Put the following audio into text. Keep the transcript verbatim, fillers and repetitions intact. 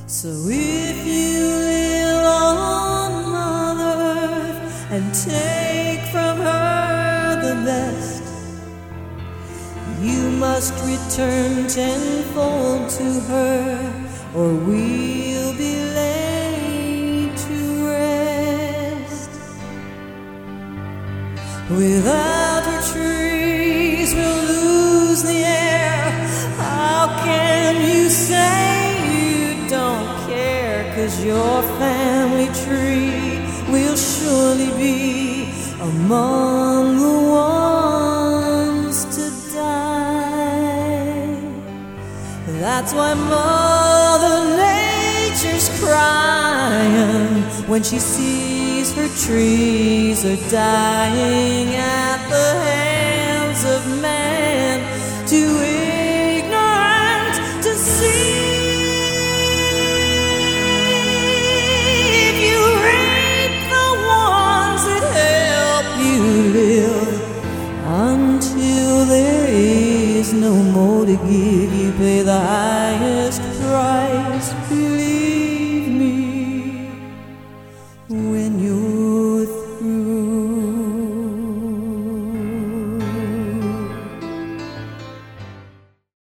So if you live on Mother Earth and take from her the best, you must return tenfold to her, or we'll be laid to rest. Without her trees we'll lose the air. How can you say you don't care? 'Cause your family tree will surely be among the ones to die. That's why Mother Nature's crying when she sees her trees are dying at the hands of man, too ignorant to see. If you reap the ones that help you live, until there is no more to give, you pay the highest price, believe me, when you're